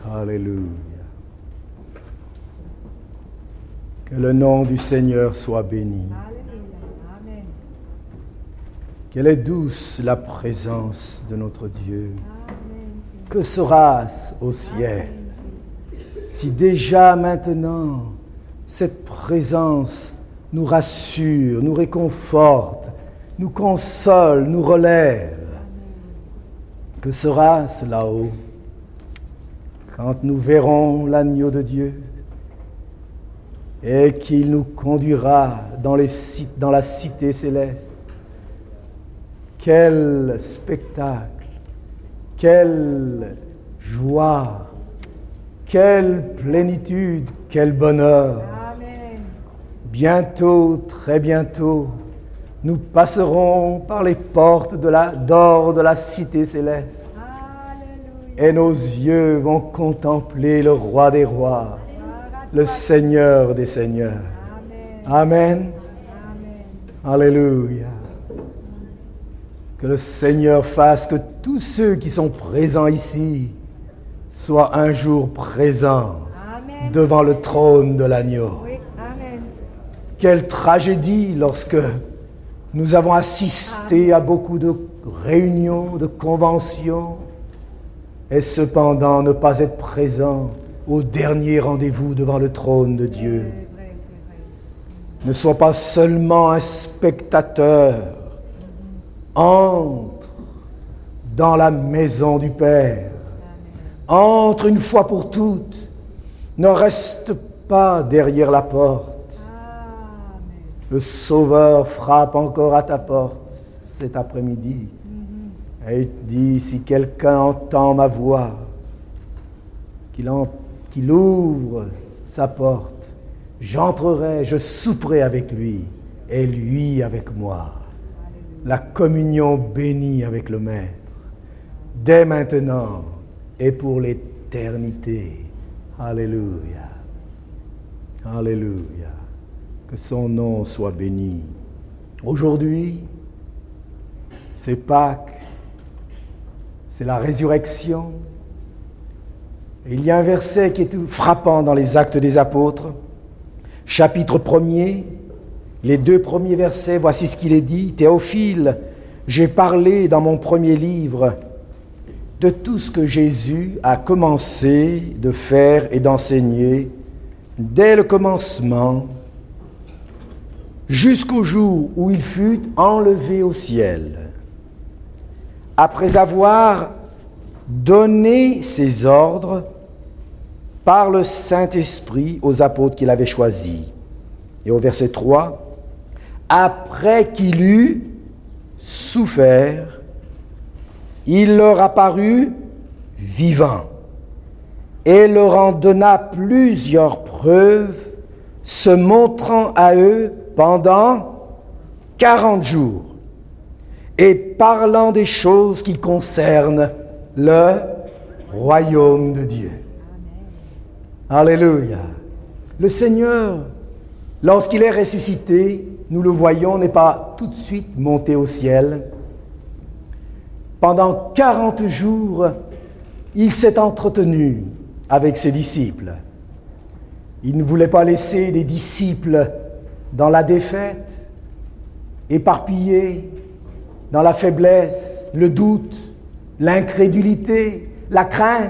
Alléluia. Que le nom du Seigneur soit béni. Amen. Quelle est douce la présence de notre Dieu. Amen. Que sera-ce au ciel si déjà maintenant cette présence nous rassure, nous réconforte, nous console, nous relève? Que sera-ce là-haut quand nous verrons l'agneau de Dieu et qu'il nous conduira dans la cité céleste? Quel spectacle, quelle joie, quelle plénitude, quel bonheur. Amen. Bientôt, très bientôt, nous passerons par les portes d'or de la cité céleste. Alléluia. Et nos yeux vont contempler le roi des rois, le Seigneur des seigneurs. Amen. Amen. Alléluia. Que le Seigneur fasse que tous ceux qui sont présents ici soient un jour présents Amen. devant le trône de l'agneau. Oui. Amen. Quelle tragédie lorsque nous avons assisté à beaucoup de réunions, de conventions, et cependant ne pas être présents au dernier rendez-vous devant le trône de Dieu. C'est vrai. Ne sois pas seulement un spectateur. Entre dans la maison du Père. Entre une fois pour toutes. Ne reste pas derrière la porte. Amen. Le Sauveur frappe encore à ta porte cet après-midi. Et il dit, si quelqu'un entend ma voix, qu'il ouvre sa porte, j'entrerai, je souperai avec lui et lui avec moi. La communion bénie avec le Maître, dès maintenant et pour l'éternité. Alléluia. Alléluia. Que son nom soit béni. Aujourd'hui, c'est Pâques, c'est la résurrection. Et il y a un verset qui est tout frappant dans les Actes des Apôtres, chapitre 1er, les 2 premiers versets, voici ce qu'il est dit. Théophile, j'ai parlé dans mon premier livre de tout ce que Jésus a commencé de faire et d'enseigner dès le commencement jusqu'au jour où il fut enlevé au ciel. Après avoir donné ses ordres par le Saint-Esprit aux apôtres qu'il avait choisis. Et au verset 3, après qu'il eut souffert, il leur apparut vivant et leur en donna plusieurs preuves, se montrant à eux pendant 40 jours et parlant des choses qui concernent le royaume de Dieu. Alléluia. Le Seigneur, lorsqu'il est ressuscité, nous le voyons, n'est pas tout de suite monté au ciel. Pendant 40 jours, il s'est entretenu avec ses disciples. Il ne voulait pas laisser les disciples dans la défaite, éparpillés, dans la faiblesse, le doute, l'incrédulité, la crainte.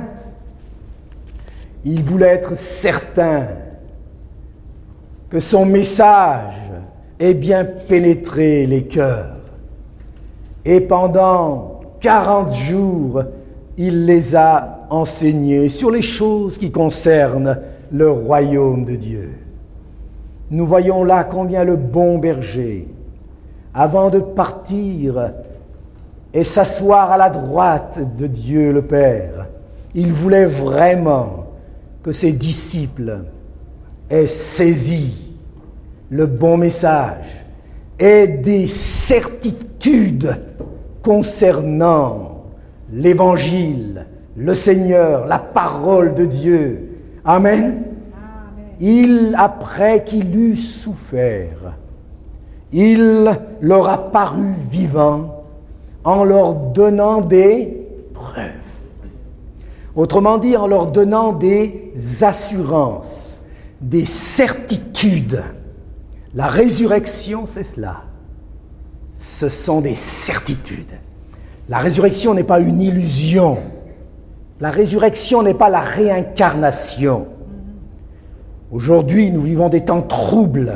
Il voulait être certain que son message ait bien pénétré les cœurs. Et pendant 40 jours, il les a enseignés sur les choses qui concernent le royaume de Dieu. Nous voyons là combien le bon berger, avant de partir et s'asseoir à la droite de Dieu le Père, il voulait vraiment que ses disciples aient saisi le bon message et des certitudes concernant l'Évangile, le Seigneur, la parole de Dieu. Amen. Après qu'il eut souffert, il leur apparut vivant en leur donnant des preuves. Autrement dit, en leur donnant des assurances, des certitudes. La résurrection, c'est cela. Ce sont des certitudes. La résurrection n'est pas une illusion. La résurrection n'est pas la réincarnation. Aujourd'hui, nous vivons des temps troubles.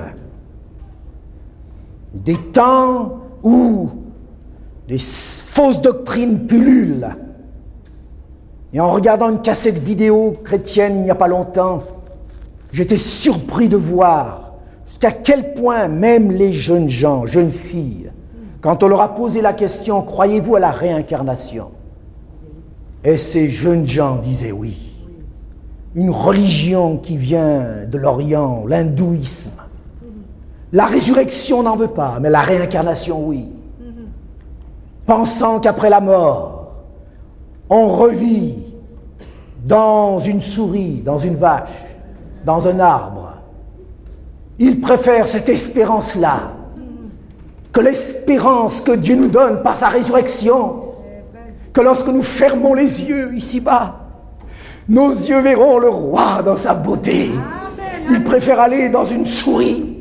Des temps où des fausses doctrines pullulent. Et en regardant une cassette vidéo chrétienne il n'y a pas longtemps, j'étais surpris de voir jusqu'à quel point même les jeunes gens, jeunes filles, quand on leur a posé la question « Croyez-vous à la réincarnation ?» Et ces jeunes gens disaient oui. Une religion qui vient de l'Orient, l'hindouisme. La résurrection, on n'en veut pas, mais la réincarnation, oui. Pensant qu'après la mort, on revit dans une souris, dans une vache, dans un arbre. Ils préfèrent cette espérance-là que l'espérance que Dieu nous donne par sa résurrection, que lorsque nous fermons les yeux ici-bas, nos yeux verront le roi dans sa beauté. Ils préfèrent aller dans une souris.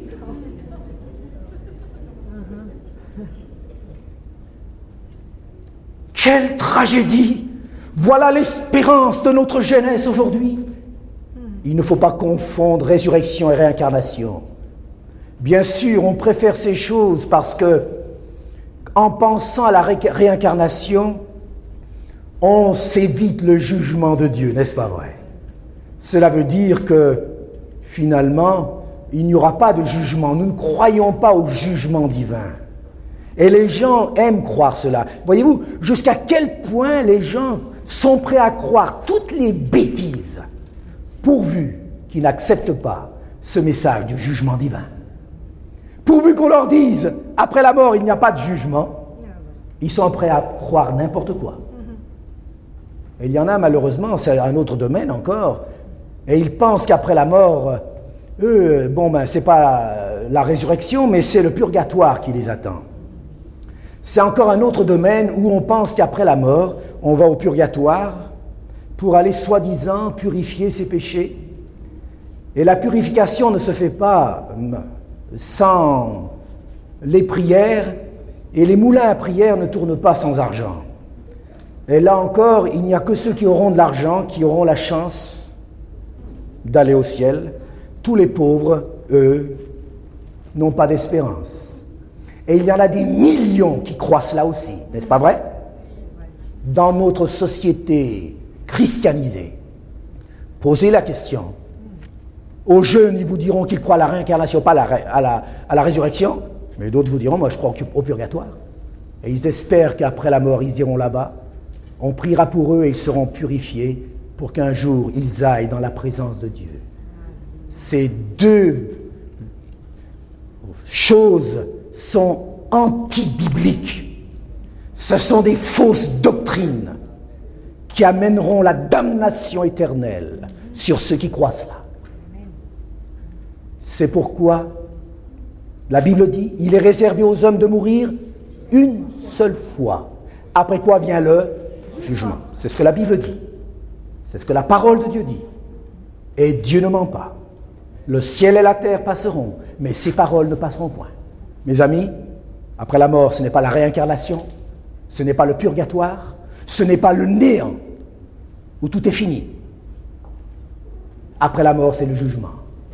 Quelle tragédie! Voilà l'espérance de notre jeunesse aujourd'hui. Il ne faut pas confondre résurrection et réincarnation. Bien sûr, on préfère ces choses parce que, en pensant à la réincarnation, on s'évite le jugement de Dieu, n'est-ce pas vrai? Cela veut dire que, finalement, il n'y aura pas de jugement. Nous ne croyons pas au jugement divin. Et les gens aiment croire cela. Voyez-vous, jusqu'à quel point les gens sont prêts à croire toutes les bêtises, pourvu qu'ils n'acceptent pas ce message du jugement divin. Pourvu qu'on leur dise, après la mort, il n'y a pas de jugement, ils sont prêts à croire n'importe quoi. Et il y en a malheureusement, c'est un autre domaine encore, et ils pensent qu'après la mort, c'est pas la résurrection, mais c'est le purgatoire qui les attend. C'est encore un autre domaine où on pense qu'après la mort, on va au purgatoire pour aller soi-disant purifier ses péchés. Et la purification ne se fait pas sans les prières, et les moulins à prière ne tournent pas sans argent. Et là encore, il n'y a que ceux qui auront de l'argent qui auront la chance d'aller au ciel. Tous les pauvres, eux, n'ont pas d'espérance. Et il y en a des millions qui croient cela aussi, n'est-ce pas vrai? Dans notre société christianisée. Posez la question. Aux jeunes, ils vous diront qu'ils croient à la réincarnation, pas à la résurrection. Mais d'autres vous diront, moi je crois au purgatoire. Et ils espèrent qu'après la mort, ils iront là-bas. On priera pour eux et ils seront purifiés pour qu'un jour, ils aillent dans la présence de Dieu. Ces deux choses sont anti-bibliques. Ce sont des fausses doctrines qui amèneront la damnation éternelle sur ceux qui croient cela. C'est pourquoi la Bible dit, il est réservé aux hommes de mourir une seule fois. Après quoi vient le jugement. C'est ce que la Bible dit. C'est ce que la parole de Dieu dit. Et Dieu ne ment pas. Le ciel et la terre passeront, mais ses paroles ne passeront point. Mes amis, après la mort, ce n'est pas la réincarnation, ce n'est pas le purgatoire, ce n'est pas le néant, où tout est fini. Après la mort, c'est le jugement.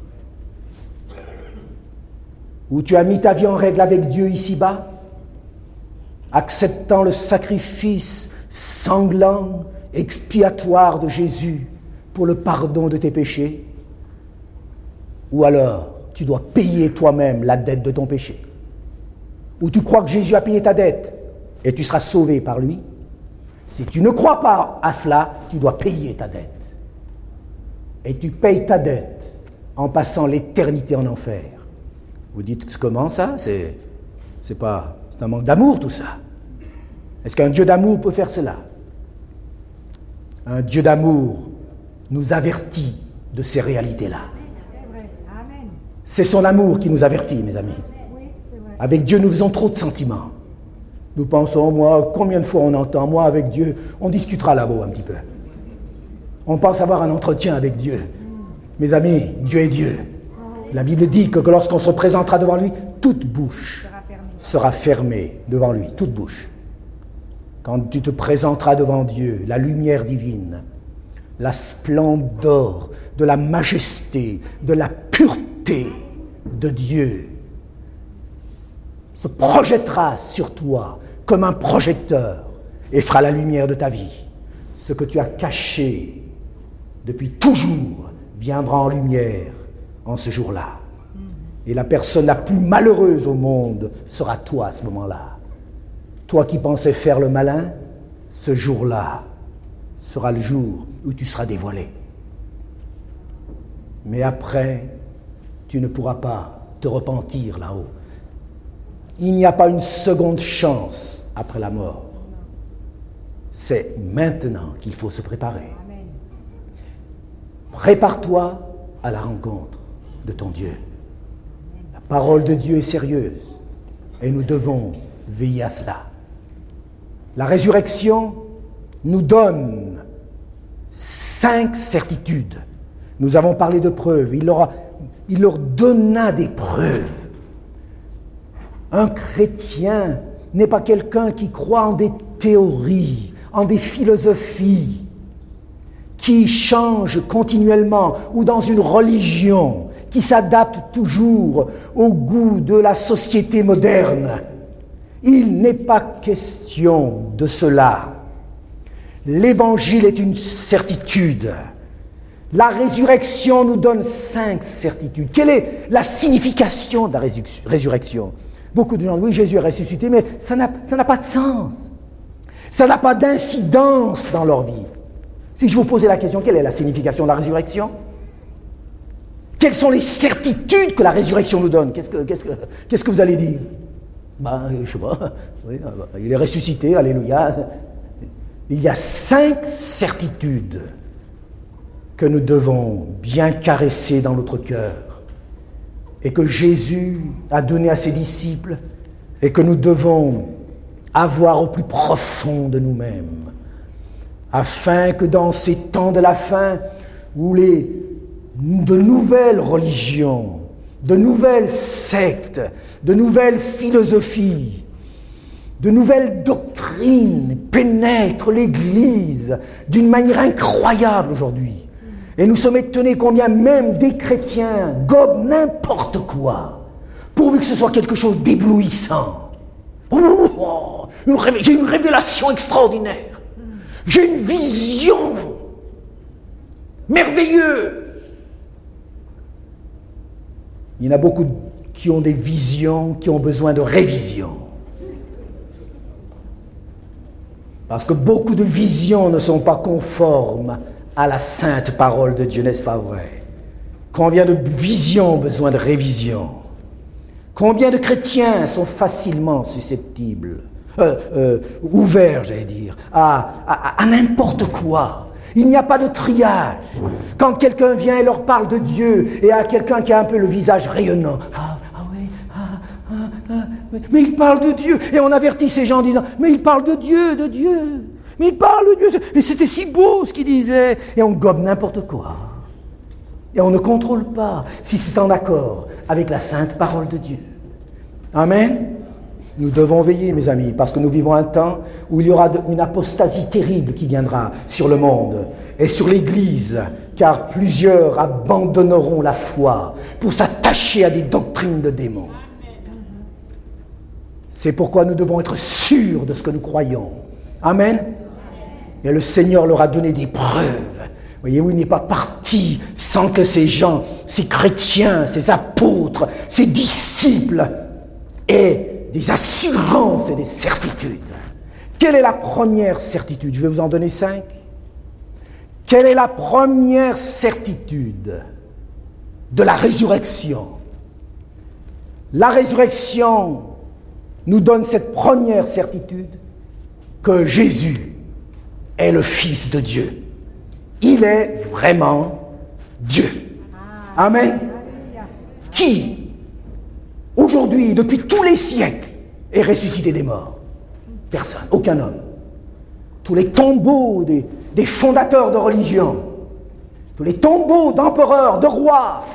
Où tu as mis ta vie en règle avec Dieu ici-bas, acceptant le sacrifice sanglant, expiatoire de Jésus pour le pardon de tes péchés, ou alors tu dois payer toi-même la dette de ton péché. Ou tu crois que Jésus a payé ta dette et tu seras sauvé par lui. Si tu ne crois pas à cela, tu dois payer ta dette. Et tu payes ta dette en passant l'éternité en enfer. Vous dites comment ça? C'est un manque d'amour tout ça. Est-ce qu'un Dieu d'amour peut faire cela? Un Dieu d'amour nous avertit de ces réalités-là. C'est son amour qui nous avertit, mes amis. Avec Dieu, nous faisons trop de sentiments. Nous pensons, moi, combien de fois on entend, moi, avec Dieu, on discutera là-bas un petit peu. On pense avoir un entretien avec Dieu. Mes amis, Dieu est Dieu. La Bible dit que lorsqu'on se présentera devant lui, toute bouche sera fermée devant lui, toute bouche. Quand tu te présenteras devant Dieu, la lumière divine, la splendeur de la majesté, de la pureté de Dieu se projettera sur toi comme un projecteur et fera la lumière de ta vie. Ce que tu as caché depuis toujours viendra en lumière en ce jour-là. Et la personne la plus malheureuse au monde sera toi à ce moment-là. Toi qui pensais faire le malin, ce jour-là sera le jour où tu seras dévoilé. Mais après, tu ne pourras pas te repentir là-haut. Il n'y a pas une seconde chance après la mort. C'est maintenant qu'il faut se préparer. Amen. Prépare-toi à la rencontre de ton Dieu. La parole de Dieu est sérieuse et nous devons veiller à cela. La résurrection nous donne 5 certitudes. Nous avons parlé de preuves. Il leur donna des preuves. Un chrétien n'est pas quelqu'un qui croit en des théories, en des philosophies, qui change continuellement, ou dans une religion qui s'adapte toujours au goût de la société moderne. Il n'est pas question de cela. L'Évangile est une certitude. La résurrection nous donne 5 certitudes. Quelle est la signification de la résurrection ? Beaucoup de gens disent, oui, Jésus est ressuscité, mais ça n'a pas de sens. Ça n'a pas d'incidence dans leur vie. Si je vous posais la question, quelle est la signification de la résurrection ? Quelles sont les certitudes que la résurrection nous donne ? Qu'est-ce que vous allez dire ? Je ne sais pas. Oui, il est ressuscité, alléluia. Il y a 5 certitudes que nous devons bien caresser dans notre cœur et que Jésus a donné à ses disciples et que nous devons avoir au plus profond de nous-mêmes, afin que dans ces temps de la fin, où de nouvelles religions, de nouvelles sectes, de nouvelles philosophies, de nouvelles doctrines pénètrent l'Église d'une manière incroyable aujourd'hui. Et nous sommes étonnés combien même des chrétiens gobent n'importe quoi, pourvu que ce soit quelque chose d'éblouissant. J'ai une révélation extraordinaire. J'ai une vision merveilleuse. Il y en a beaucoup qui ont des visions, qui ont besoin de révision. Parce que beaucoup de visions ne sont pas conformes à la sainte parole de Dieu, n'est-ce pas vrai? Combien de visions ont besoin de révision? Combien de chrétiens sont facilement susceptibles, ouverts, j'allais dire, à n'importe quoi? Il n'y a pas de triage. Quand quelqu'un vient et leur parle de Dieu, et à quelqu'un qui a un peu le visage rayonnant, mais il parle de Dieu. Et on avertit ces gens en disant, mais il parle de Dieu, de Dieu. Mais il parle de Dieu. Et c'était si beau ce qu'il disait. Et on gobe n'importe quoi. Et on ne contrôle pas si c'est en accord avec la sainte parole de Dieu. Amen. Nous devons veiller, mes amis, parce que nous vivons un temps où il y aura une apostasie terrible qui viendra sur le monde et sur l'Église, car plusieurs abandonneront la foi pour s'attacher à des doctrines de démons. C'est pourquoi nous devons être sûrs de ce que nous croyons. Amen. Et le Seigneur leur a donné des preuves. Voyez-vous, il n'est pas parti sans que ces gens, ces chrétiens, ces apôtres, ces disciples aient des assurances et des certitudes. Quelle est la première certitude? Je vais vous en donner 5. Quelle est la première certitude de la résurrection? La résurrection nous donne cette première certitude que Jésus est le Fils de Dieu. Il est vraiment Dieu. Amen. Qui, aujourd'hui, depuis tous les siècles, est ressuscité des morts? Personne, aucun homme. Tous les tombeaux des fondateurs de religion tous les tombeaux d'empereurs, de rois,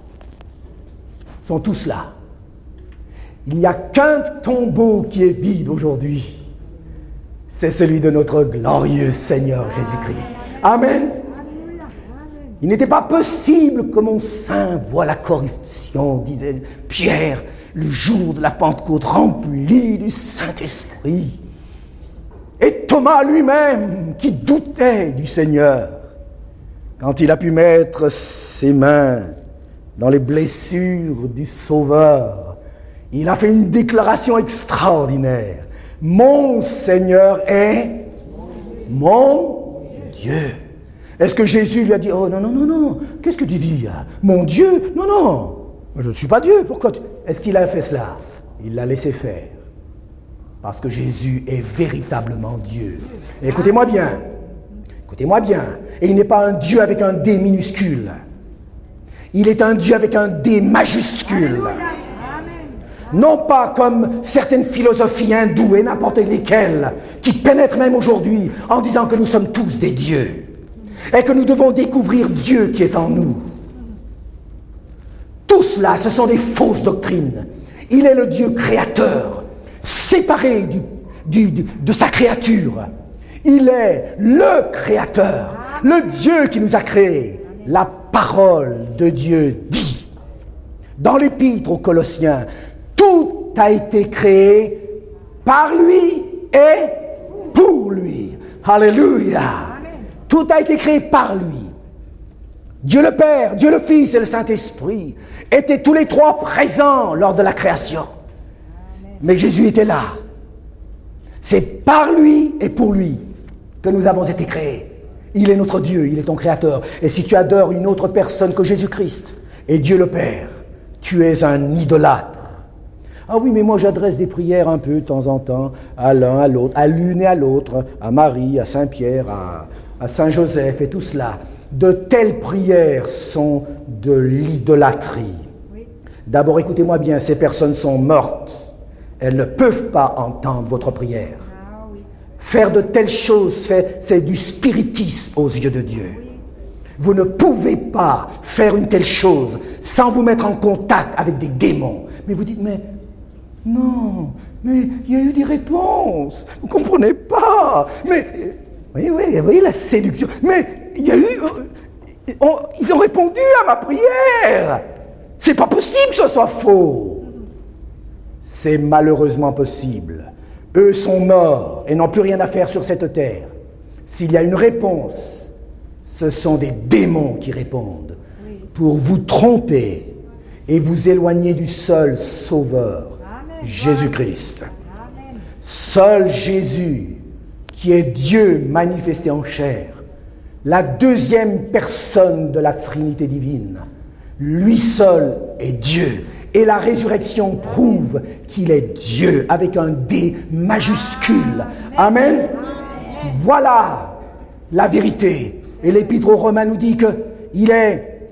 sont tous là. Il n'y a qu'un tombeau qui est vide aujourd'hui. C'est celui de notre glorieux Seigneur Jésus-Christ. Amen. Il n'était pas possible que mon sein voie la corruption, disait Pierre, le jour de la Pentecôte rempli du Saint-Esprit. Et Thomas lui-même, qui doutait du Seigneur, quand il a pu mettre ses mains dans les blessures du Sauveur, il a fait une déclaration extraordinaire. Mon Seigneur est mon Dieu. Est-ce que Jésus lui a dit, oh non, non, non, non, qu'est-ce que tu dis? Mon Dieu? Non, non, je ne suis pas Dieu, pourquoi Est-ce qu'il a fait cela? Il l'a laissé faire. Parce que Jésus est véritablement Dieu. Et écoutez-moi bien, et il n'est pas un Dieu avec un D minuscule. Il est un Dieu avec un D majuscule. Non pas comme certaines philosophies hindoues et n'importe lesquelles, qui pénètrent même aujourd'hui en disant que nous sommes tous des dieux et que nous devons découvrir Dieu qui est en nous. Tout cela, ce sont des fausses doctrines. Il est le Dieu créateur, séparé de sa créature. Il est le créateur, le Dieu qui nous a créés. La parole de Dieu dit, dans l'épître aux Colossiens, tout a été créé par lui et pour lui. Alléluia. Tout a été créé par lui. Dieu le Père, Dieu le Fils et le Saint-Esprit étaient tous les trois présents lors de la création. Mais Jésus était là. C'est par lui et pour lui que nous avons été créés. Il est notre Dieu, il est ton Créateur. Et si tu adores une autre personne que Jésus-Christ et Dieu le Père, tu es un idolâtre. Ah oui, mais moi j'adresse des prières un peu de temps en temps à l'un, à l'autre, à l'une et à l'autre, à Marie, à Saint-Pierre, à Saint-Joseph et tout cela. De telles prières sont de l'idolâtrie. Oui. D'abord, écoutez-moi bien, ces personnes sont mortes. Elles ne peuvent pas entendre votre prière. Ah, oui. Faire de telles choses, c'est du spiritisme aux yeux de Dieu. Oui. Vous ne pouvez pas faire une telle chose sans vous mettre en contact avec des démons. Mais vous dites, mais non, mais il y a eu des réponses. Vous ne comprenez pas. Mais, oui, vous voyez la séduction. Mais il y a eu... ils ont répondu à ma prière. C'est pas possible que ce soit faux. C'est malheureusement possible. Eux sont morts et n'ont plus rien à faire sur cette terre. S'il y a une réponse, ce sont des démons qui répondent pour vous tromper et vous éloigner du seul Sauveur, Jésus-Christ. Seul Jésus, qui est Dieu manifesté en chair, la deuxième personne de la Trinité divine, lui seul est Dieu. Et la résurrection prouve qu'il est Dieu avec un D majuscule. Amen. Voilà la vérité. Et l'Épître aux Romains nous dit qu'il est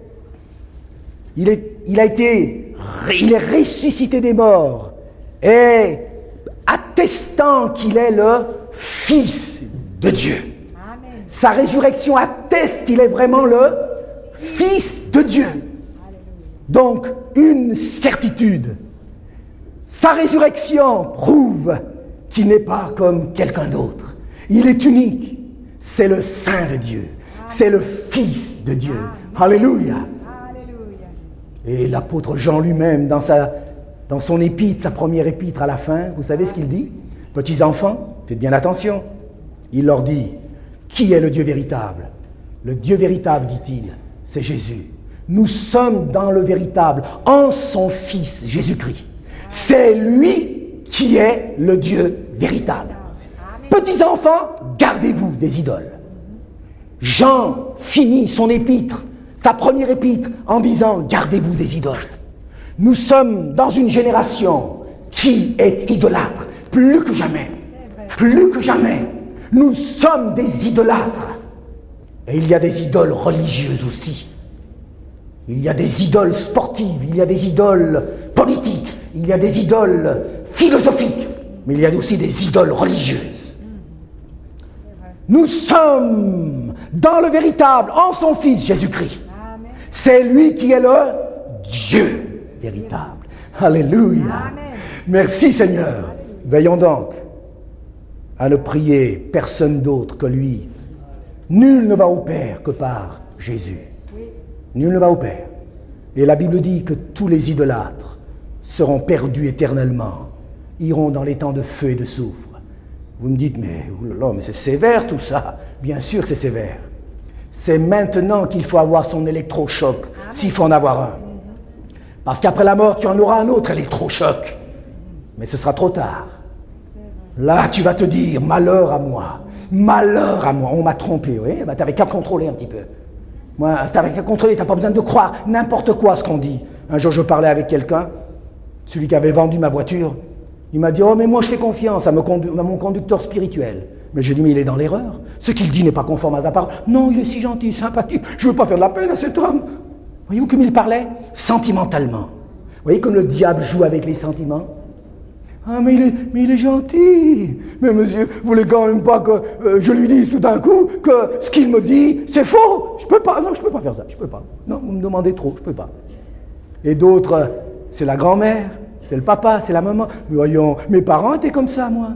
ressuscité des morts et attestant qu'il est le Fils de Dieu. Amen. Sa résurrection atteste qu'il est vraiment le Fils de Dieu. Donc, une certitude. Sa résurrection prouve qu'il n'est pas comme quelqu'un d'autre. Il est unique. C'est le Saint de Dieu. C'est le Fils de Dieu. Alléluia. Et l'apôtre Jean lui-même, dans son épître, sa première épître à la fin, vous savez ce qu'il dit? Petits enfants, faites bien attention. Il leur dit, qui est le Dieu véritable? Le Dieu véritable, dit-il, c'est Jésus. Nous sommes dans le véritable, en son Fils Jésus-Christ. C'est lui qui est le Dieu véritable. Petits enfants, gardez-vous des idoles. Jean finit son épître, sa première épître, en disant « Gardez-vous des idoles ». Nous sommes dans une génération qui est idolâtre, plus que jamais. Plus que jamais. Nous sommes des idolâtres. Et il y a des idoles religieuses aussi. Il y a des idoles sportives, il y a des idoles politiques, il y a des idoles philosophiques, mais il y a aussi des idoles religieuses. Nous sommes dans le véritable, en son Fils Jésus-Christ. Amen. C'est lui qui est le Dieu véritable. Alléluia. Amen. Merci Seigneur. Veillons donc à ne prier personne d'autre que lui. Nul ne va au Père que par Jésus. Oui. Nul ne va au Père. Et la Bible dit que tous les idolâtres seront perdus éternellement, iront dans les temps de feu et de soufre. Vous me dites, mais c'est sévère tout ça. Bien sûr que c'est sévère. C'est maintenant qu'il faut avoir son électrochoc, s'il faut en avoir un. Parce qu'après la mort, tu en auras un autre électrochoc. Mais ce sera trop tard. Là, tu vas te dire, malheur à moi. Malheur à moi. On m'a trompé, oui. Tu n'avais qu'à contrôler un petit peu. Moi, tu n'avais qu'à contrôler, tu n'as pas besoin de croire n'importe quoi ce qu'on dit. Un jour, je parlais avec quelqu'un, celui qui avait vendu ma voiture. Il m'a dit, oh, mais moi, je fais confiance à mon conducteur spirituel. Mais je lui ai dit, mais il est dans l'erreur. Ce qu'il dit n'est pas conforme à la parole. Non, il est si gentil, sympathique. Je ne veux pas faire de la peine à cet homme. Voyez-vous comme il parlait sentimentalement. Vous voyez comme le diable joue avec les sentiments. Ah, mais il est gentil. Mais monsieur, vous voulez quand même pas que je lui dise tout d'un coup que ce qu'il me dit, c'est faux. Je peux pas, non, je peux pas faire ça, je peux pas. Non, vous me demandez trop, je peux pas. Et d'autres, c'est la grand-mère, c'est le papa, c'est la maman. Mais voyons, mes parents étaient comme ça, moi.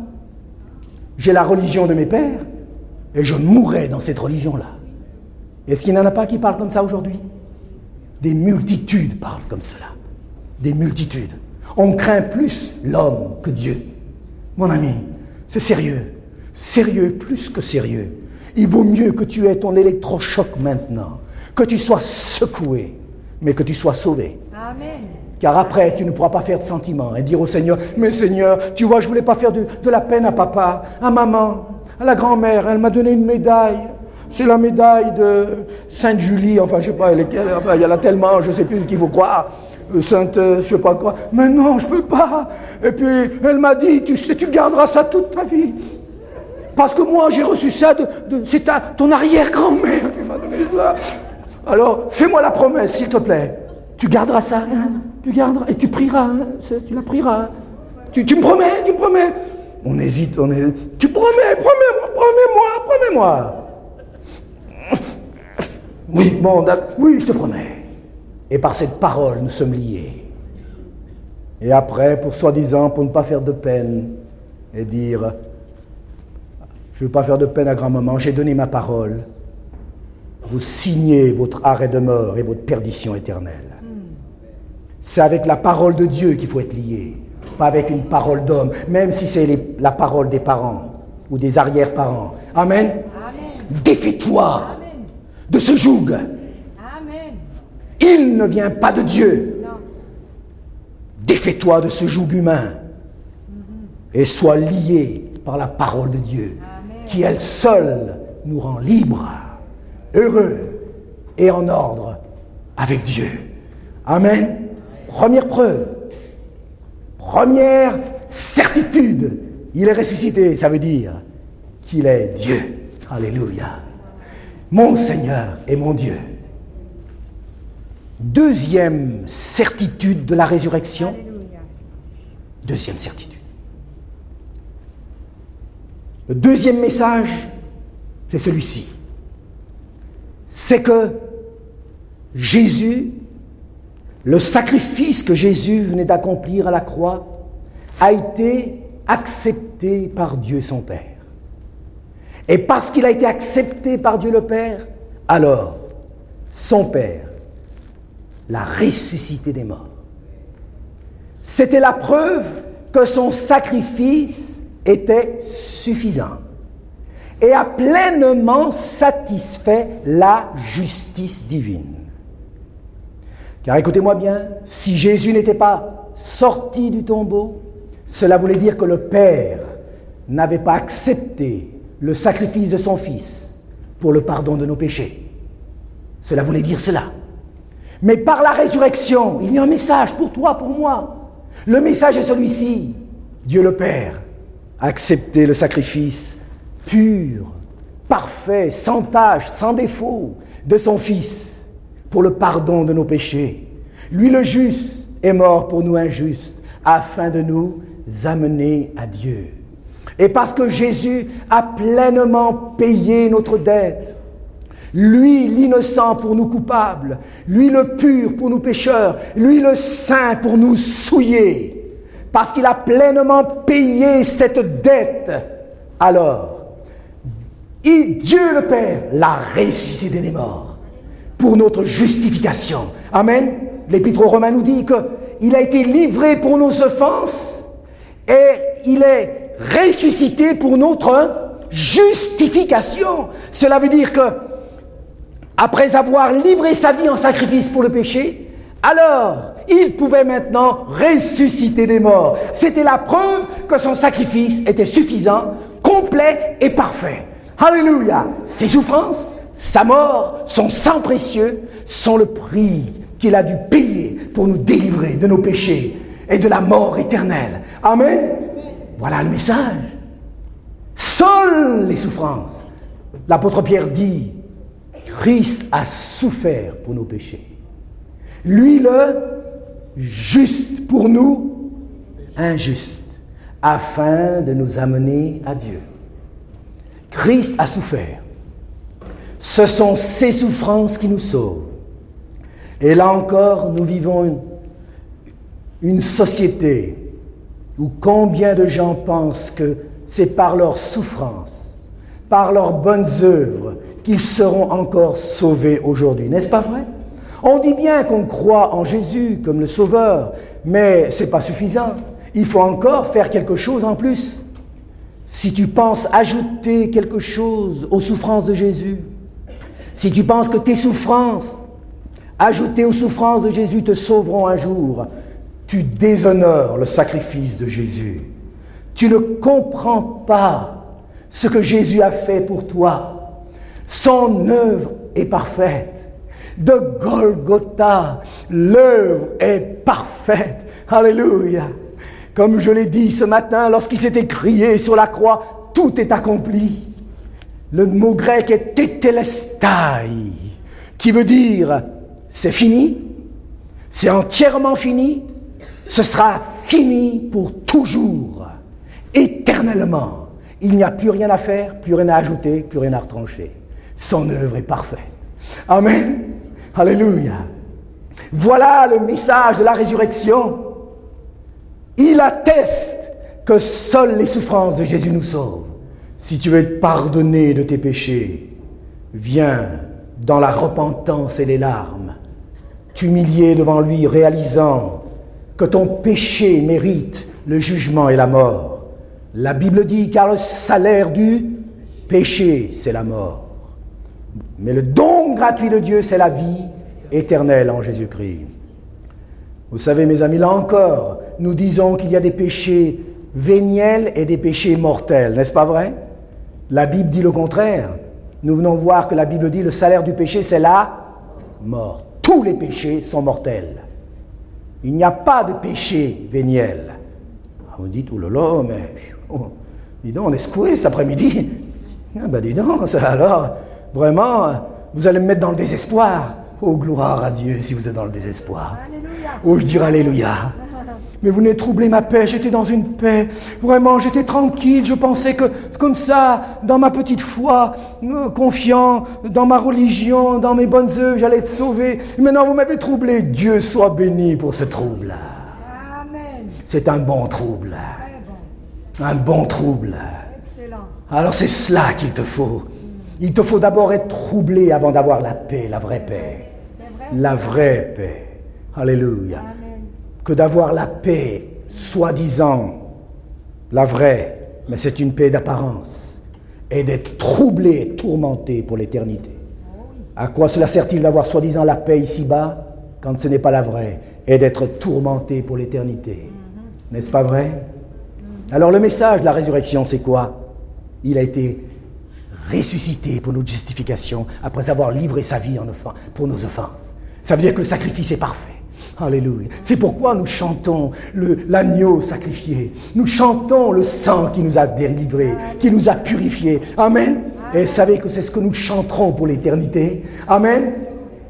J'ai la religion de mes pères et je mourrais dans cette religion-là. Est-ce qu'il n'y en a pas qui parlent comme ça aujourd'hui? Des multitudes parlent comme cela. Des multitudes. On craint plus l'homme que Dieu. Mon ami, c'est sérieux. Sérieux, plus que sérieux. Il vaut mieux que tu aies ton électrochoc maintenant, que tu sois secoué, mais que tu sois sauvé. Amen. Car après, tu ne pourras pas faire de sentiments et dire au Seigneur, mais Seigneur, tu vois, je ne voulais pas faire de la peine à papa, à maman, à la grand-mère, elle m'a donné une médaille. C'est la médaille de Sainte Julie, enfin, je ne sais pas, enfin, il y en a tellement, je ne sais plus ce qu'il faut croire. Sainte, je ne sais pas quoi. Mais non, je ne peux pas. Et puis, elle m'a dit, tu sais, tu garderas ça toute ta vie. Parce que moi, j'ai reçu ça c'est ton arrière-grand-mère qui m'a donné ça. Alors, fais-moi la promesse, s'il te plaît. Tu garderas ça, hein? Tu garderas, et tu prieras, hein? Tu la prieras. Hein? Tu me promets. On hésite. Tu promets-moi. Oui, bon, oui, je te promets. Et par cette parole, nous sommes liés. Et après, pour ne pas faire de peine, et dire, je ne veux pas faire de peine à grand-maman, j'ai donné ma parole, vous signez votre arrêt de mort et votre perdition éternelle. C'est avec la parole de Dieu qu'il faut être lié, pas avec une parole d'homme, même si c'est la parole des parents ou des arrière-parents. Amen. Amen. Défais-toi de ce joug. Il ne vient pas de Dieu. Non. Défais-toi de ce joug humain et sois lié par la parole de Dieu, qui elle seule nous rend libres, heureux et en ordre avec Dieu. Amen. Première preuve, première certitude, il est ressuscité, ça veut dire qu'il est Dieu. Alléluia. Mon Seigneur et mon Dieu. Deuxième certitude de la résurrection. Alléluia. Deuxième certitude. Le deuxième message, c'est celui-ci. C'est que Jésus, le sacrifice que Jésus venait d'accomplir à la croix, a été accepté par Dieu son Père. Et parce qu'il a été accepté par Dieu le Père, alors son Père l'a ressuscité des morts. C'était la preuve que son sacrifice était suffisant et a pleinement satisfait la justice divine. Car écoutez-moi bien, si Jésus n'était pas sorti du tombeau, cela voulait dire que le Père n'avait pas accepté le sacrifice de son Fils pour le pardon de nos péchés. Cela voulait dire cela. Mais par la résurrection, il y a un message pour toi, pour moi. Le message est celui-ci. Dieu le Père a accepté le sacrifice pur, parfait, sans tache, sans défaut de son Fils pour le pardon de nos péchés. Lui le juste est mort pour nous injustes afin de nous amener à Dieu. Et parce que Jésus a pleinement payé notre dette, lui l'innocent pour nous coupables, lui le pur pour nous pécheurs, lui le saint pour nous souillés, parce qu'il a pleinement payé cette dette, alors Dieu le Père l'a ressuscité des morts pour notre justification. Amen. L'Épître aux Romains nous dit qu'il a été livré pour nos offenses et il est ressuscité pour notre justification. Cela veut dire que après avoir livré sa vie en sacrifice pour le péché, alors il pouvait maintenant ressusciter des morts. C'était la preuve que son sacrifice était suffisant, complet et parfait. Alléluia! Ses souffrances, sa mort, son sang précieux sont le prix qu'il a dû payer pour nous délivrer de nos péchés et de la mort éternelle. Amen. Voilà le message. Seules les souffrances. L'apôtre Pierre dit, Christ a souffert pour nos péchés. Lui le juste pour nous, injuste, afin de nous amener à Dieu. Christ a souffert. Ce sont ses souffrances qui nous sauvent. Et là encore, nous vivons une société où combien de gens pensent que c'est par leurs souffrances, par leurs bonnes œuvres, qu'ils seront encore sauvés aujourd'hui. N'est-ce pas vrai? On dit bien qu'on croit en Jésus comme le Sauveur, mais ce n'est pas suffisant. Il faut encore faire quelque chose en plus. Si tu penses ajouter quelque chose aux souffrances de Jésus, si tu penses que tes souffrances, ajoutées aux souffrances de Jésus, te sauveront un jour, tu déshonores le sacrifice de Jésus. Tu ne comprends pas ce que Jésus a fait pour toi. Son œuvre est parfaite. De Golgotha, l'œuvre est parfaite. Alléluia. Comme je l'ai dit ce matin, lorsqu'il s'est écrié sur la croix, tout est accompli. Le mot grec est tétélestai, qui veut dire c'est fini, c'est entièrement fini, ce sera fini pour toujours, éternellement. Il n'y a plus rien à faire, plus rien à ajouter, plus rien à retrancher. Son œuvre est parfaite. Amen. Alléluia. Voilà le message de la résurrection. Il atteste que seules les souffrances de Jésus nous sauvent. Si tu veux être pardonné de tes péchés, viens dans la repentance et les larmes, t'humilier devant lui, réalisant que ton péché mérite le jugement et la mort. La Bible dit, car le salaire du péché, c'est la mort. Mais le don gratuit de Dieu, c'est la vie éternelle en Jésus-Christ. Vous savez, mes amis, là encore, nous disons qu'il y a des péchés véniels et des péchés mortels, n'est-ce pas vrai? La Bible dit le contraire. Nous venons voir que la Bible dit le salaire du péché, c'est la mort. Tous les péchés sont mortels. Il n'y a pas de péché véniel. Vous dites, oh là là, mais dis donc, on est secoué cet après-midi. Ah ben dis donc, ça, alors, vraiment, vous allez me mettre dans le désespoir. Oh, gloire à Dieu si vous êtes dans le désespoir. Alléluia. Oh, je dirais Alléluia. Mais vous venez troubler ma paix, j'étais dans une paix, vraiment, j'étais tranquille, je pensais que, comme ça, dans ma petite foi, confiant dans ma religion, dans mes bonnes œuvres, j'allais être sauvé. Maintenant, vous m'avez troublé. Dieu soit béni pour ce trouble. Amen. C'est un bon trouble. Très bon. Un bon trouble. Excellent. Alors c'est cela qu'il te faut. Il te faut d'abord être troublé avant d'avoir la paix, la vraie paix. C'est vrai? La vraie paix. Alléluia. Amen. Que d'avoir la paix, soi-disant, la vraie, mais c'est une paix d'apparence, et d'être troublé et tourmenté pour l'éternité. À quoi cela sert-il d'avoir soi-disant la paix ici-bas, quand ce n'est pas la vraie, et d'être tourmenté pour l'éternité? N'est-ce pas vrai? Alors le message de la résurrection, c'est quoi? Il a été ressuscité pour notre justification, après avoir livré sa vie pour nos offenses. Ça veut dire que le sacrifice est parfait. Alléluia. C'est pourquoi nous chantons l'agneau sacrifié. Nous chantons le sang qui nous a délivrés, qui nous a purifiés. Amen. Et savez que c'est ce que nous chanterons pour l'éternité. Amen.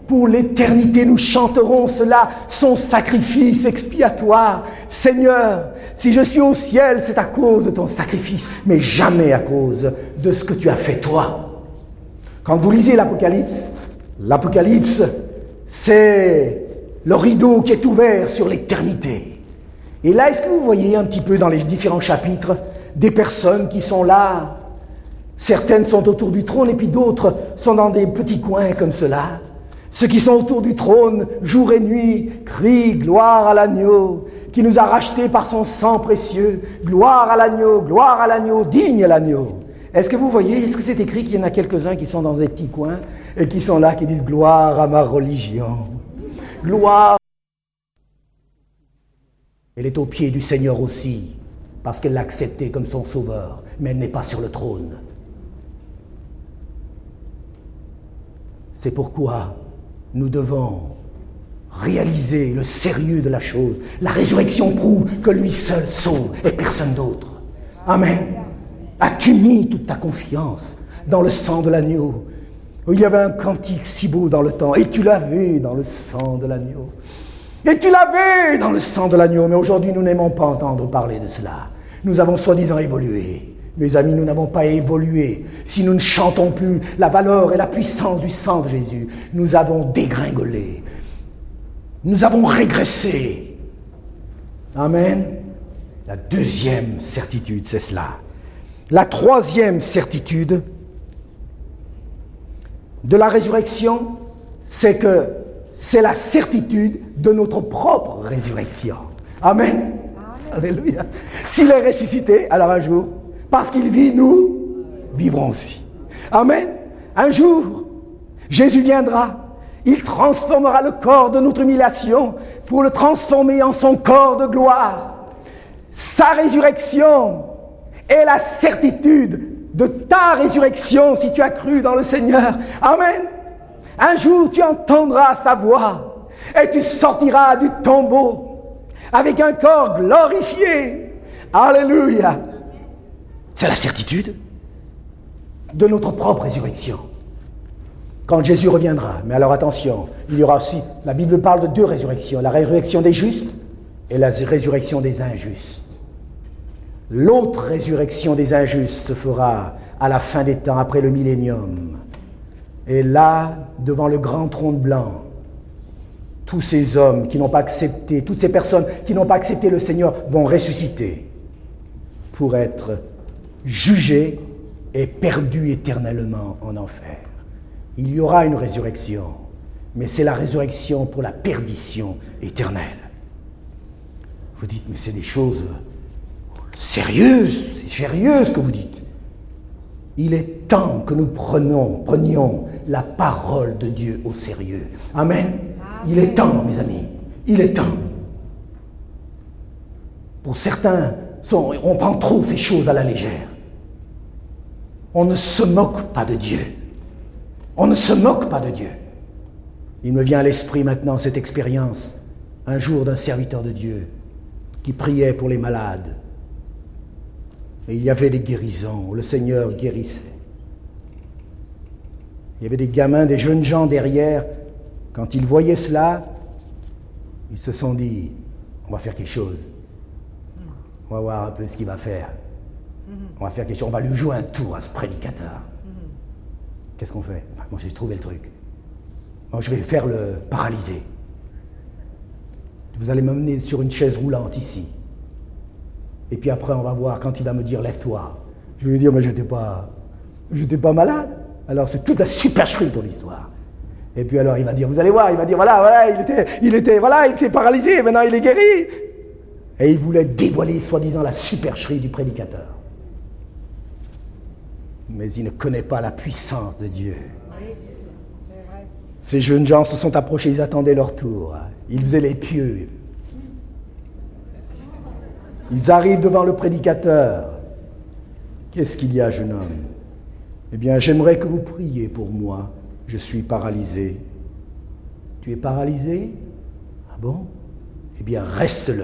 Pour l'éternité, nous chanterons cela, son sacrifice expiatoire. Seigneur, si je suis au ciel, c'est à cause de ton sacrifice, mais jamais à cause de ce que tu as fait toi. Quand vous lisez l'Apocalypse, c'est le rideau qui est ouvert sur l'éternité. Et là, est-ce que vous voyez un petit peu dans les différents chapitres des personnes qui sont là? Certaines sont autour du trône et puis d'autres sont dans des petits coins comme cela. Ceux qui sont autour du trône, jour et nuit, crient gloire à l'agneau, qui nous a rachetés par son sang précieux. Gloire à l'agneau, digne l'agneau. Est-ce que vous voyez, est-ce que c'est écrit qu'il y en a quelques-uns qui sont dans des petits coins et qui sont là, qui disent gloire à ma religion. Gloire. Elle est aux pieds du Seigneur aussi, parce qu'elle l'a accepté comme son sauveur, mais elle n'est pas sur le trône. C'est pourquoi nous devons réaliser le sérieux de la chose. La résurrection prouve que lui seul sauve et personne d'autre. Amen. As-tu mis toute ta confiance dans le sang de l'agneau? Il y avait un cantique si beau dans le temps, et tu l'avais dans le sang de l'agneau. Et tu l'avais dans le sang de l'agneau, mais aujourd'hui nous n'aimons pas entendre parler de cela. Nous avons soi-disant évolué. Mes amis, nous n'avons pas évolué. Si nous ne chantons plus la valeur et la puissance du sang de Jésus, nous avons dégringolé. Nous avons régressé. Amen. La deuxième certitude, c'est cela. La troisième certitude de la résurrection, c'est que c'est la certitude de notre propre résurrection. Amen. Alléluia. S'il est ressuscité, alors un jour, parce qu'il vit, nous vivrons aussi. Amen. Un jour, Jésus viendra. Il transformera le corps de notre humiliation pour le transformer en son corps de gloire. Sa résurrection est la certitude de ta résurrection si tu as cru dans le Seigneur. Amen. Un jour, tu entendras sa voix et tu sortiras du tombeau avec un corps glorifié. Alléluia. C'est la certitude de notre propre résurrection. Quand Jésus reviendra, mais alors attention, il y aura aussi, la Bible parle de deux résurrections, la résurrection des justes et la résurrection des injustes. L'autre résurrection des injustes se fera à la fin des temps, après le millénium. Et là, devant le grand trône blanc, tous ces hommes qui n'ont pas accepté, toutes ces personnes qui n'ont pas accepté le Seigneur vont ressusciter pour être jugés et perdus éternellement en enfer. Il y aura une résurrection, mais c'est la résurrection pour la perdition éternelle. Vous dites, mais c'est des choses sérieuses, c'est sérieux ce que vous dites. Il est temps que nous prenions la parole de Dieu au sérieux. Amen. Il est temps, mes amis, il est temps. Pour certains, on prend trop ces choses à la légère. On ne se moque pas de Dieu. On ne se moque pas de Dieu. Il me vient à l'esprit maintenant cette expérience, un jour d'un serviteur de Dieu qui priait pour les malades. Et il y avait des guérisons, où le Seigneur guérissait. Il y avait des gamins, des jeunes gens derrière. Quand ils voyaient cela, ils se sont dit, on va faire quelque chose. On va voir un peu ce qu'il va faire. On va faire quelque chose, on va lui jouer un tour à ce prédicateur. Qu'est-ce qu'on fait? Moi j'ai trouvé le truc. Moi je vais faire le paralysé. Vous allez m'emmener sur une chaise roulante ici. Et puis après on va voir, quand il va me dire lève-toi. Je vais lui dire, mais j'étais pas malade. Alors c'est toute la supercherie de ton histoire. Et puis alors il va dire, vous allez voir, il va dire voilà, il était paralysé, et maintenant il est guéri. Et il voulait dévoiler soi-disant la supercherie du prédicateur. Mais il ne connaît pas la puissance de Dieu. Ces jeunes gens se sont approchés, ils attendaient leur tour. Ils faisaient les pieux. Ils arrivent devant le prédicateur. Qu'est-ce qu'il y a, jeune homme? Eh bien, j'aimerais que vous priez pour moi. Je suis paralysé. Tu es paralysé? Ah bon? Eh bien, reste-le.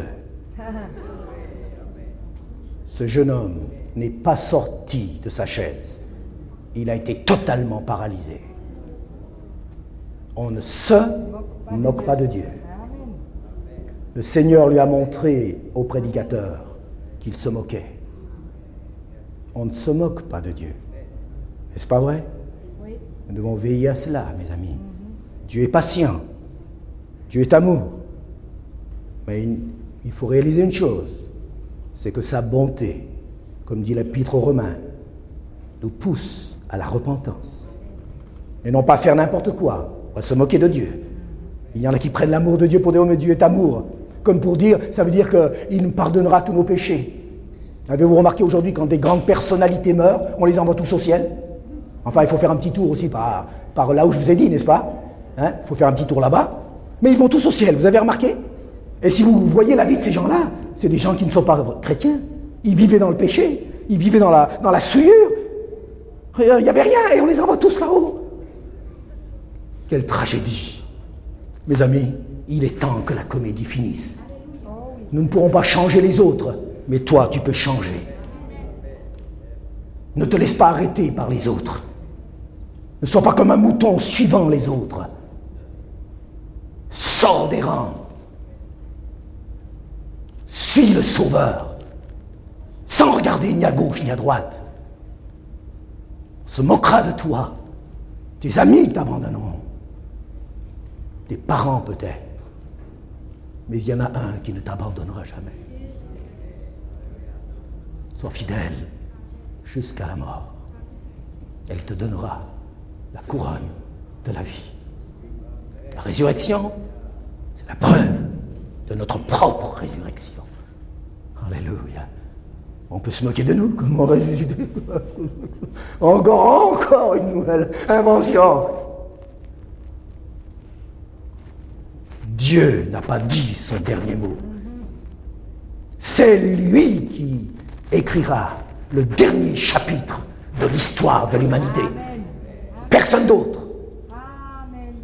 Ce jeune homme n'est pas sorti de sa chaise. Il a été totalement paralysé. On ne se moque pas de Dieu. Amen. Le Seigneur lui a montré au prédicateur qu'il se moquait. On ne se moque pas de Dieu. N'est-ce pas vrai? Oui. Nous devons veiller à cela, mes amis. Dieu est patient. Dieu est amour. Mais il faut réaliser une chose, c'est que sa bonté, comme dit l'Épître aux Romains, nous pousse à la repentance. Et non pas faire n'importe quoi, on va se moquer de Dieu. Il y en a qui prennent l'amour de Dieu pour dire « Oh, mais Dieu est amour ». Comme pour dire, ça veut dire qu'il nous pardonnera tous nos péchés. Avez-vous remarqué aujourd'hui, quand des grandes personnalités meurent, on les envoie tous au ciel? Enfin, il faut faire un petit tour aussi par là où je vous ai dit, n'est-ce pas? Il faut faire un petit tour là-bas. Mais ils vont tous au ciel, vous avez remarqué? Et si vous voyez la vie de ces gens-là, c'est des gens qui ne sont pas chrétiens. Ils vivaient dans le péché, ils vivaient dans la souillure. Il n'y avait rien et on les envoie tous là-haut. Quelle tragédie. Mes amis, il est temps que la comédie finisse. Nous ne pourrons pas changer les autres, mais toi, tu peux changer. Ne te laisse pas arrêter par les autres. Ne sois pas comme un mouton suivant les autres. Sors des rangs. Suis le Sauveur, sans regarder ni à gauche ni à droite. On se moquera de toi. Tes amis t'abandonneront. Tes parents peut-être. Mais il y en a un qui ne t'abandonnera jamais. Sois fidèle jusqu'à la mort. Elle te donnera la couronne de la vie. La résurrection, c'est la preuve de notre propre résurrection. Alléluia. On peut se moquer de nous, comment ressusciter? Encore une nouvelle invention. Dieu n'a pas dit son dernier mot. C'est lui qui écrira le dernier chapitre de l'histoire de l'humanité. Amen. Personne d'autre. Amen.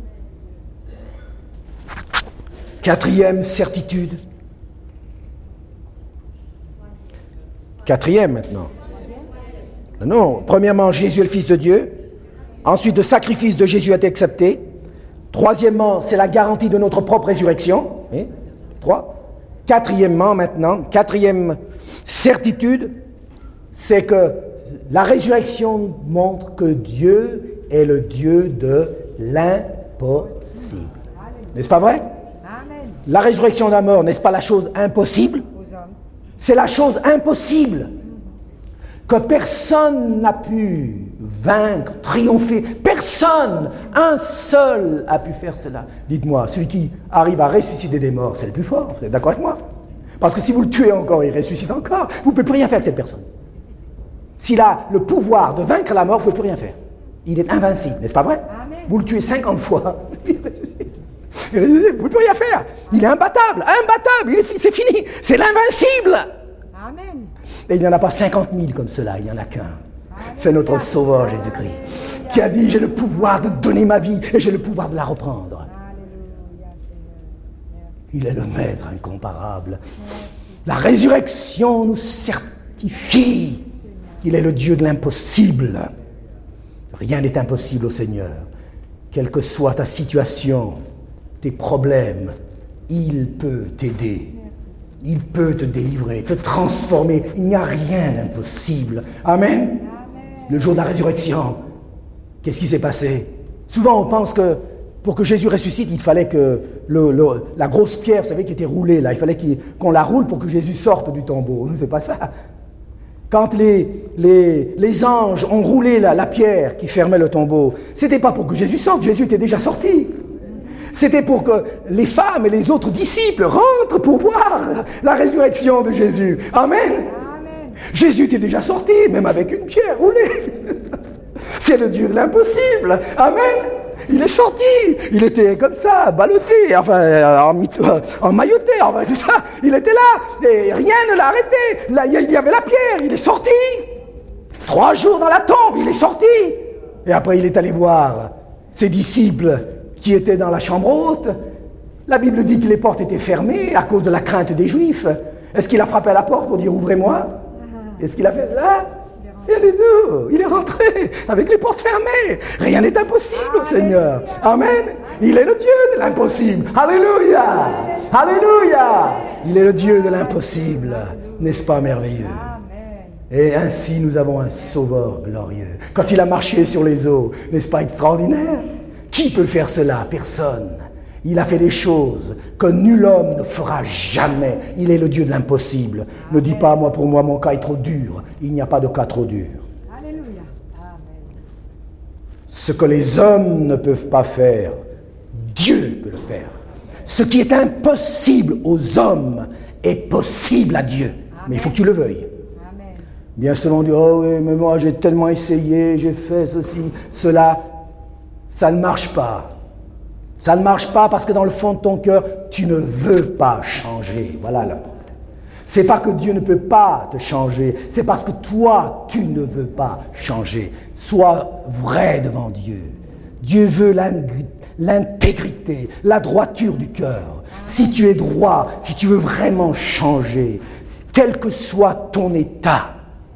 Quatrième certitude. Quatrième maintenant. Non, premièrement, Jésus est le Fils de Dieu. Ensuite, le sacrifice de Jésus a été accepté. Troisièmement, c'est la garantie de notre propre résurrection. Oui. 3. Quatrièmement, maintenant, quatrième certitude, c'est que la résurrection montre que Dieu est le Dieu de l'impossible. N'est-ce pas vrai? Amen. La résurrection d'un mort, n'est-ce pas la chose impossible? Aux hommes. C'est la chose impossible que personne n'a pu vaincre, triompher. Personne, un seul a pu faire cela. Dites-moi, celui qui arrive à ressusciter des morts, c'est le plus fort. Vous êtes d'accord avec moi? Parce que si vous le tuez encore, il ressuscite encore. Vous ne pouvez plus rien faire avec cette personne. S'il a le pouvoir de vaincre la mort, vous ne pouvez plus rien faire. Il est invincible, n'est-ce pas vrai? Amen. Vous le tuez 50 fois, il ressuscite. Vous ne pouvez plus rien faire. Il est imbattable, c'est fini. C'est l'invincible. Amen. Et il n'y en a pas 50 000 comme cela, il n'y en a qu'un. C'est notre Sauveur Jésus-Christ qui a dit « J'ai le pouvoir de donner ma vie et j'ai le pouvoir de la reprendre. » Alléluia, Seigneur. Il est le Maître incomparable. La résurrection nous certifie qu'il est le Dieu de l'impossible. Rien n'est impossible au Seigneur. Quelle que soit ta situation, tes problèmes, il peut t'aider. Il peut te délivrer, te transformer. Il n'y a rien d'impossible. Amen. Le jour de la résurrection, qu'est-ce qui s'est passé? Souvent, on pense que pour que Jésus ressuscite, il fallait que la grosse pierre, vous savez, qui était roulée là, il fallait qu'on la roule pour que Jésus sorte du tombeau. Non, c'est pas ça. Quand les anges ont roulé la pierre qui fermait le tombeau, c'était pas pour que Jésus sorte, Jésus était déjà sorti. C'était pour que les femmes et les autres disciples rentrent pour voir la résurrection de Jésus. Amen. Amen. Jésus était déjà sorti, même avec une pierre roulée. C'est le Dieu de l'impossible. Amen. Il est sorti. Il était comme ça, ballotté, enfin, emmailloté, enfin, tout ça. Il était là. Et rien ne l'a arrêté. Là, il y avait la pierre. Il est sorti. 3 jours dans la tombe. Il est sorti. Et après, il est allé voir ses disciples qui étaient dans la chambre haute. La Bible dit que les portes étaient fermées à cause de la crainte des Juifs. Est-ce qu'il a frappé à la porte pour dire « Ouvrez-moi » Est-ce qu'il a fait cela? Il est doux, il est rentré avec les portes fermées. Rien n'est impossible au Seigneur. Amen. Il est le Dieu de l'impossible. Alléluia. Alléluia. Il est le Dieu de l'impossible. N'est-ce pas merveilleux? Et ainsi nous avons un sauveur glorieux. Quand il a marché sur les eaux, n'est-ce pas extraordinaire? Qui peut faire cela? Personne. Il a fait des choses que nul homme ne fera jamais. Il est le Dieu de l'impossible. Ne dis pas, moi, pour moi, mon cas est trop dur. Il n'y a pas de cas trop dur. Alléluia. Amen. Ce que les hommes ne peuvent pas faire, Dieu peut le faire. Ce qui est impossible aux hommes est possible à Dieu. Mais il faut que tu le veuilles. Amen. Bien souvent on dit, oh oui, mais moi j'ai tellement essayé, j'ai fait ceci, cela. Ça ne marche pas. Ça ne marche pas parce que dans le fond de ton cœur, tu ne veux pas changer. Voilà le problème. C'est pas que Dieu ne peut pas te changer, c'est parce que toi, tu ne veux pas changer. Sois vrai devant Dieu. Dieu veut l'intégrité, la droiture du cœur. Si tu es droit, si tu veux vraiment changer, quel que soit ton état,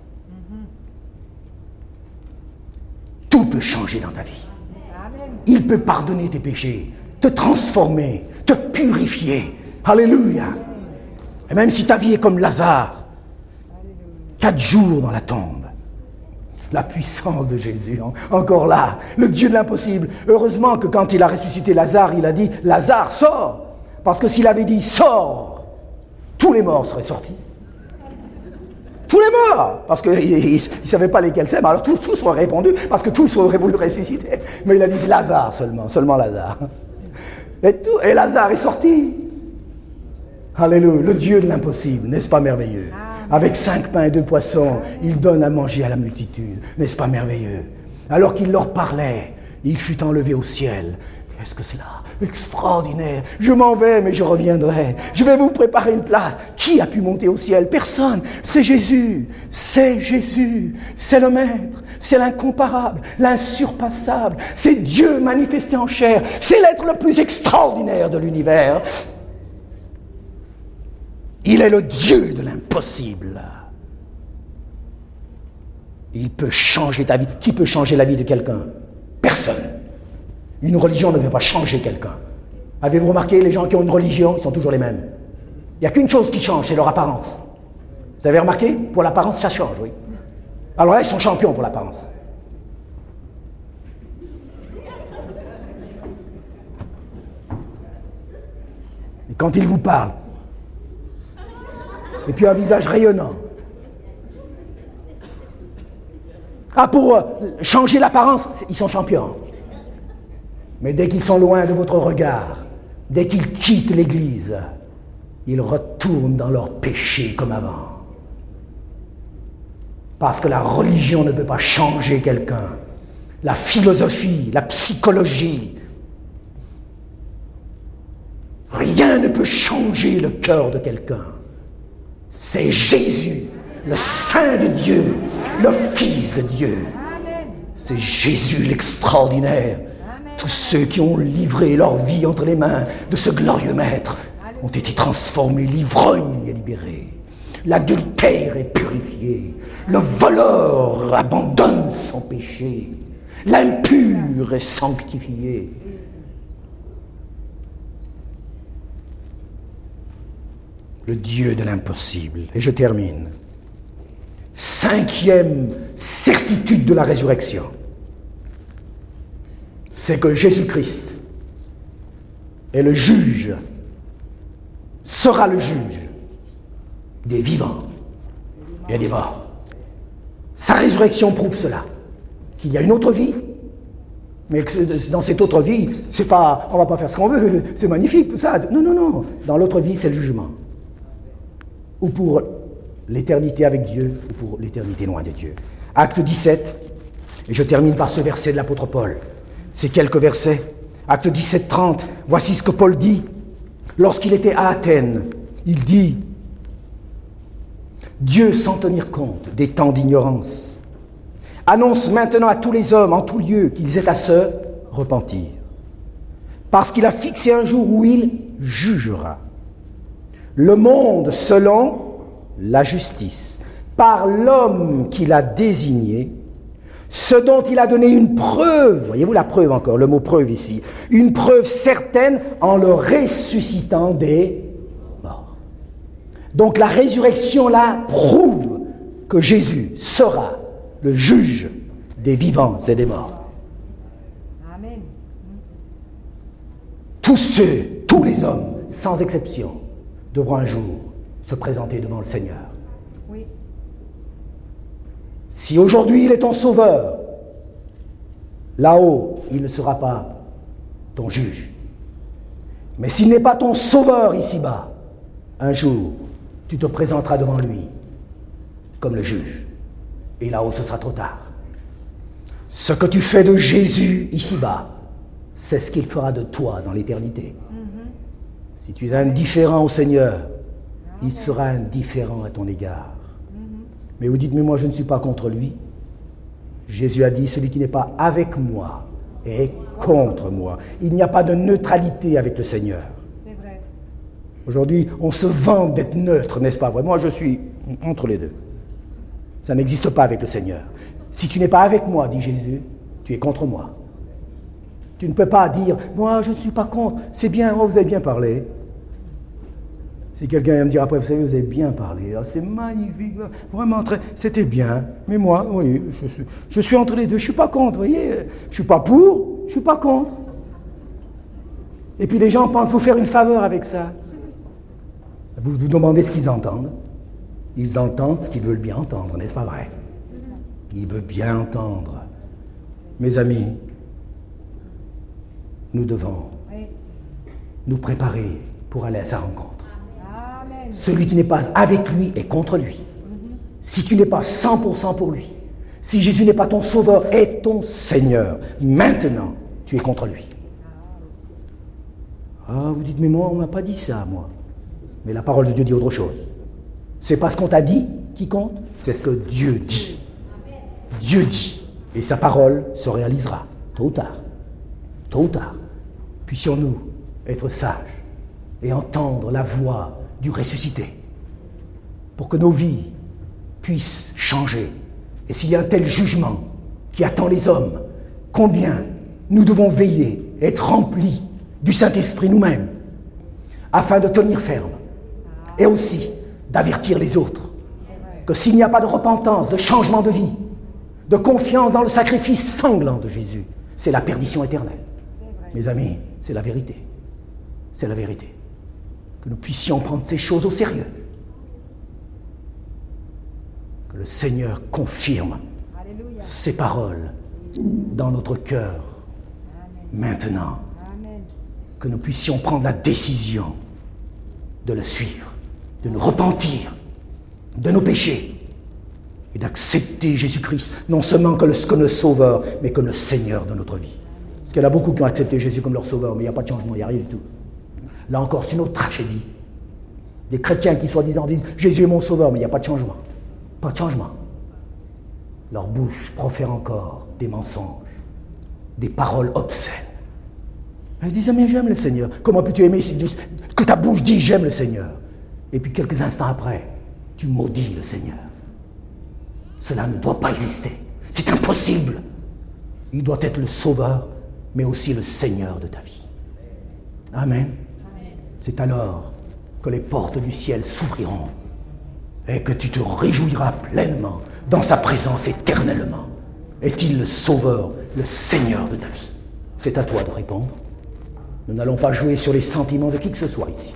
tout peut changer dans ta vie. Il peut pardonner tes péchés, te transformer, te purifier. Alléluia. Et même si ta vie est comme Lazare, 4 jours dans la tombe, la puissance de Jésus, encore là, le Dieu de l'impossible. Heureusement que quand il a ressuscité Lazare, il a dit, Lazare, sors. Parce que s'il avait dit, sors, tous les morts seraient sortis. Tous les morts, parce qu'il ne savait pas lesquels c'est, mais alors tous auraient répondu, parce que tous auraient voulu ressusciter. Mais il a dit Lazare seulement Lazare. Et Lazare est sorti. Alléluia, le Dieu de l'impossible, n'est-ce pas merveilleux? Avec 5 pains et 2 poissons, il donne à manger à la multitude, n'est-ce pas merveilleux? Alors qu'il leur parlait, il fut enlevé au ciel. Qu'est-ce que c'est là? Extraordinaire. Je m'en vais, mais je reviendrai. Je vais vous préparer une place. Qui a pu monter au ciel? Personne. C'est Jésus. C'est Jésus. C'est le Maître. C'est l'incomparable, l'insurpassable. C'est Dieu manifesté en chair. C'est l'être le plus extraordinaire de l'univers. Il est le Dieu de l'impossible. Il peut changer ta vie. Qui peut changer la vie de quelqu'un? Personne. Une religion ne peut pas changer quelqu'un. Avez-vous remarqué, les gens qui ont une religion, ils sont toujours les mêmes. Il n'y a qu'une chose qui change, c'est leur apparence. Vous avez remarqué? Pour l'apparence, ça change, oui. Alors là, ils sont champions pour l'apparence. Et quand ils vous parlent, et puis un visage rayonnant. Ah, pour changer l'apparence, ils sont champions. Mais dès qu'ils sont loin de votre regard, dès qu'ils quittent l'Église, ils retournent dans leur péché comme avant. Parce que la religion ne peut pas changer quelqu'un. La philosophie, la psychologie, rien ne peut changer le cœur de quelqu'un. C'est Jésus, le Saint de Dieu, le Fils de Dieu. C'est Jésus l'extraordinaire. Tous ceux qui ont livré leur vie entre les mains de ce glorieux Maître ont été transformés, l'ivrogne est libéré, l'adultère est purifié, le voleur abandonne son péché, l'impur est sanctifié. Le Dieu de l'impossible. Et je termine. 5e certitude de la résurrection. C'est que Jésus-Christ est le juge, sera le juge des vivants et des morts. Sa résurrection prouve cela, qu'il y a une autre vie, mais que dans cette autre vie, c'est pas, on va pas faire ce qu'on veut, c'est magnifique tout ça. Non. Dans l'autre vie, c'est le jugement. Ou pour l'éternité avec Dieu, ou pour l'éternité loin de Dieu. Acte 17, et je termine par ce verset de l'apôtre Paul. Ces quelques versets, Acte 17, 30, voici ce que Paul dit. Lorsqu'il était à Athènes, il dit « Dieu, sans tenir compte des temps d'ignorance, annonce maintenant à tous les hommes, en tout lieu, qu'ils aient à se repentir. Parce qu'il a fixé un jour où il jugera le monde selon la justice, par l'homme qu'il a désigné, ce dont il a donné une preuve, voyez-vous la preuve encore, le mot preuve ici, une preuve certaine en le ressuscitant des morts. Donc la résurrection là prouve que Jésus sera le juge des vivants et des morts. Amen. Tous les hommes, sans exception, devront un jour se présenter devant le Seigneur. Oui. Si aujourd'hui il est ton sauveur, là-haut, il ne sera pas ton juge. Mais s'il n'est pas ton sauveur ici-bas, un jour, tu te présenteras devant lui comme le juge. Et là-haut, ce sera trop tard. Ce que tu fais de Jésus ici-bas, c'est ce qu'il fera de toi dans l'éternité. Si tu es indifférent au Seigneur, il sera indifférent à ton égard. Mais vous dites, mais moi je ne suis pas contre lui. Jésus a dit, celui qui n'est pas avec moi est contre moi. Il n'y a pas de neutralité avec le Seigneur. C'est vrai. Aujourd'hui, on se vante d'être neutre, n'est-ce pas vrai? Moi je suis entre les deux. Ça n'existe pas avec le Seigneur. Si tu n'es pas avec moi, dit Jésus, tu es contre moi. Tu ne peux pas dire, moi je ne suis pas contre, c'est bien, oh, vous avez bien parlé. Si quelqu'un va me dire après, vous savez, vous avez bien parlé, oh, c'est magnifique, vraiment, c'était bien. Mais moi, oui, je suis entre les deux, je ne suis pas contre, vous voyez. Je ne suis pas pour, je ne suis pas contre. Et puis les gens pensent vous faire une faveur avec ça. Vous vous demandez ce qu'ils entendent. Ils entendent ce qu'ils veulent bien entendre, n'est-ce pas vrai? Ils veulent bien entendre. Mes amis, nous devons nous préparer pour aller à sa rencontre. Amen. Celui qui n'est pas avec lui est contre lui. Si tu n'es pas 100% pour lui, si Jésus n'est pas ton sauveur et ton Seigneur, maintenant, tu es contre lui. Ah, vous dites, mais moi, on ne m'a pas dit ça, moi. Mais la parole de Dieu dit autre chose. C'est pas ce qu'on t'a dit qui compte, c'est ce que Dieu dit. Dieu dit, et sa parole se réalisera, tôt ou tard. Tôt ou tard. Puissions-nous être sages et entendre la voix du ressuscité pour que nos vies puissent changer. Et s'il y a un tel jugement qui attend les hommes, combien nous devons veiller, être remplis du Saint-Esprit nous-mêmes, afin de tenir ferme et aussi d'avertir les autres que s'il n'y a pas de repentance, de changement de vie, de confiance dans le sacrifice sanglant de Jésus, c'est la perdition éternelle. Mes amis, c'est la vérité. C'est la vérité. Que nous puissions prendre ces choses au sérieux. Que le Seigneur confirme Alléluia. ces paroles dans notre cœur maintenant. Amen. Que nous puissions prendre la décision de le suivre, de nous repentir de nos péchés et d'accepter Jésus-Christ, non seulement comme le Sauveur, mais comme le Seigneur de notre vie. Parce qu'il y en a beaucoup qui ont accepté Jésus comme leur Sauveur, mais il n'y a pas de changement, il n'y a rien du tout. Là encore, c'est une autre tragédie. Des chrétiens qui soi-disant disent « Jésus est mon Sauveur », mais il n'y a pas de changement. Pas de changement. Leur bouche profère encore des mensonges, des paroles obscènes. Ils disent « Mais j'aime le Seigneur ». Comment peux-tu aimer que ta bouche dit « J'aime le Seigneur ». Et puis quelques instants après, tu maudis le Seigneur. Cela ne doit pas exister. C'est impossible. Il doit être le Sauveur, mais aussi le Seigneur de ta vie. Amen. C'est alors que les portes du ciel s'ouvriront et que tu te réjouiras pleinement dans sa présence éternellement. Est-il le Sauveur, le Seigneur de ta vie? C'est à toi de répondre. Nous n'allons pas jouer sur les sentiments de qui que ce soit ici.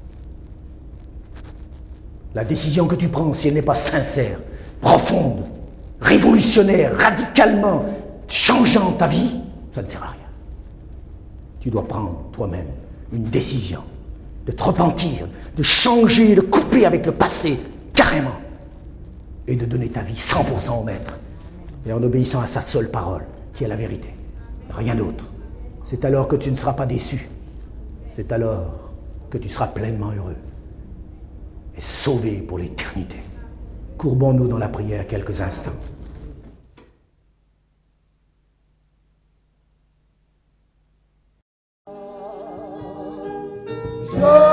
La décision que tu prends, si elle n'est pas sincère, profonde, révolutionnaire, radicalement changeant ta vie, ça ne sert à rien. Tu dois prendre toi-même une décision de te repentir, de changer, de couper avec le passé, carrément, et de donner ta vie 100% au Maître, et en obéissant à sa seule parole, qui est la vérité, rien d'autre. C'est alors que tu ne seras pas déçu, c'est alors que tu seras pleinement heureux et sauvé pour l'éternité. Courbons-nous dans la prière quelques instants. Je